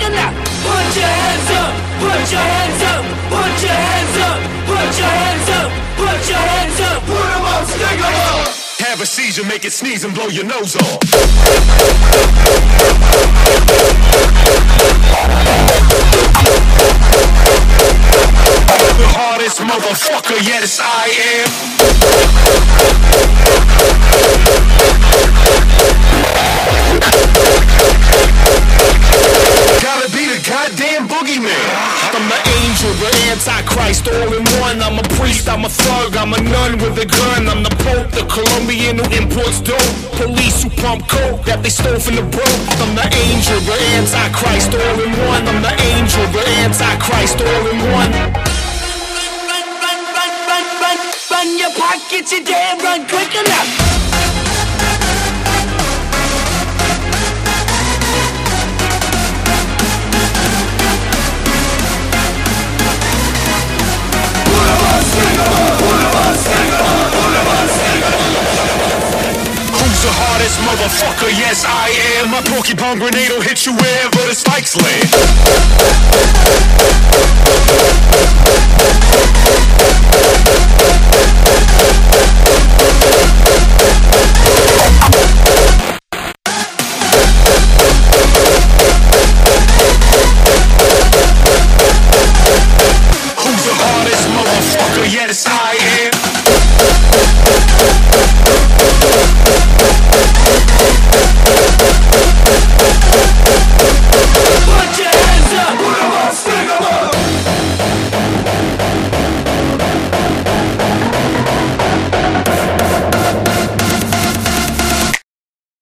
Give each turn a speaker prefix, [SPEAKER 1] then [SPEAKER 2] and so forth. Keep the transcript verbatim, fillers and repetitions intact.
[SPEAKER 1] quicker now. Put your hands up, put your hands up, put your hands up, put your hands up, put your hands up. Put 'em up, stick 'em up.
[SPEAKER 2] Have a seizure, make it sneeze and blow your nose off. The hardest motherfucker, yes I am. Gotta be the goddamn boogeyman.
[SPEAKER 3] I'm the angel, the antichrist, all in one. I'm a priest, I'm a thug, I'm a nun with a gun. I'm the Pope, the Colombian who imports dope. Police who pump coke that they stole from the broke. I'm the angel, the antichrist, all in one. I'm the angel, the antichrist, all in one.
[SPEAKER 1] Run, run, run, run, run, run your pockets, you damn run quick enough.
[SPEAKER 2] Who's the hardest motherfucker? Yes I am. My porcupine grenade will hit you wherever the spikes land. Who's the hardest motherfucker? Yes I am.